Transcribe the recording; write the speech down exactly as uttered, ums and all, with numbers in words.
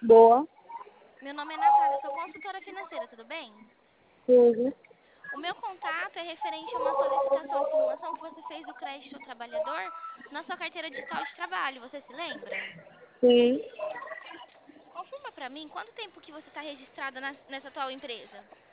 Boa. Meu nome é Natália, sou consultora financeira, tudo bem? Tudo. O meu contato é referente a uma solicitação de simulação que você fez do crédito ao trabalhador na sua carteira digital de trabalho, você se lembra? Sim. Confirma pra mim quanto tempo que você está registrada nas- nessa atual empresa?